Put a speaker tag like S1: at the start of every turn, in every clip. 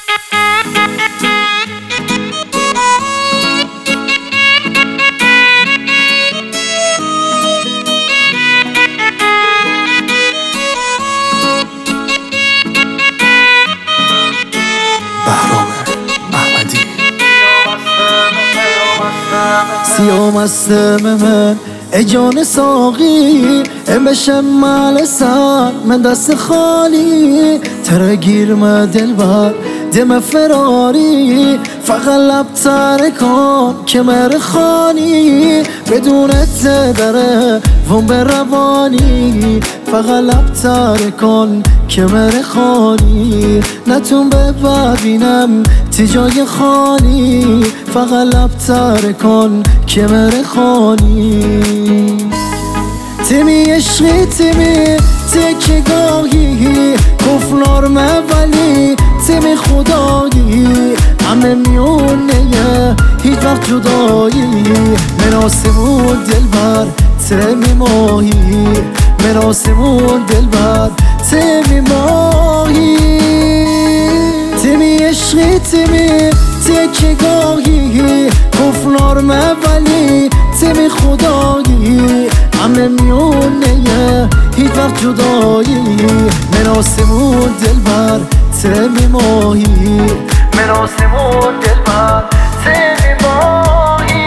S1: سیام مستم من ای جان ساقی ای بشمال سر من دست خالی ترگیر ما دلبر دم فراری فقط لب تر کن کمر خانی بدون دره وم به روانی فقط لب تر کن کمر خانی نتون ببینم تجای خانی فقط لب تر کن کمر خانی تیمی عشقی تیمی تکگاهی کفنار ولی تیمی خدایی همه میونه هیچ وقت جدایی من آسمون دلبر تیمی ماهی من آسمون دلبر تیمی ماهی تیمی عشقی تیمی تکگاهی کفنار ولی تیمی خدایی همه میونه هیچ وقت جدایی من آسمون دلبر تیمی ماهی من آسمون دلبر تیمی ماهی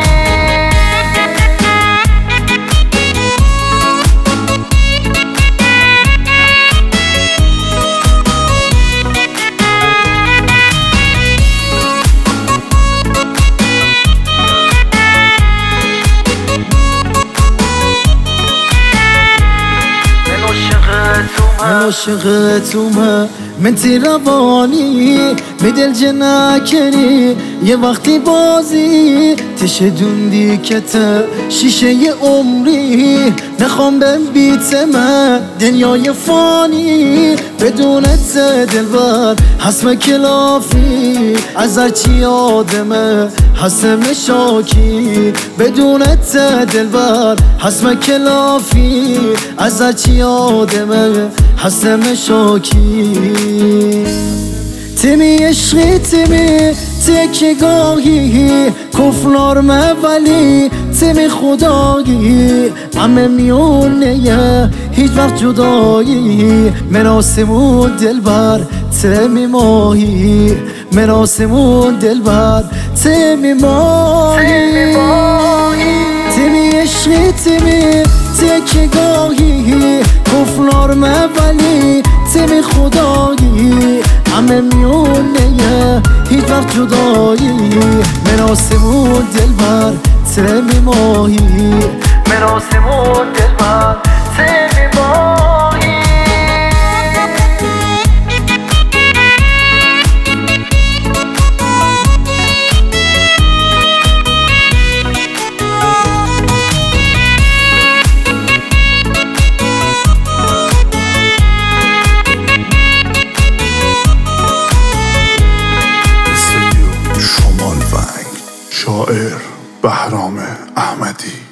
S1: من عاشق تومه من تی روانی می دل جنا کنی یه وقتی بازی تشدوندی کته شیشه ی عمری نخوام بهم بیتمه دنیای فانی بدونت دلبر حسم کلافی از هرچی آدمه حسم شاکی بدونت دلبر حسم کلافی از هرچی آدمه حسم شاکی تیمی عشقی تیمی تکگاهی کفنار ولی تیمی خدایی همه میونه هیچ وقت جدایی من آسمون دلبر تیمی ماهی من آسمون دلبر تیمی ماهی تیمی عشقی تیمی تکگاهی کفنار ولی تیمی خدایی همه میونه هیچ وقت جدایی من آسمون دلبر تیمی ماهی من آسمون دلبر تیمی ماهی
S2: شاعر بهرام احمدی.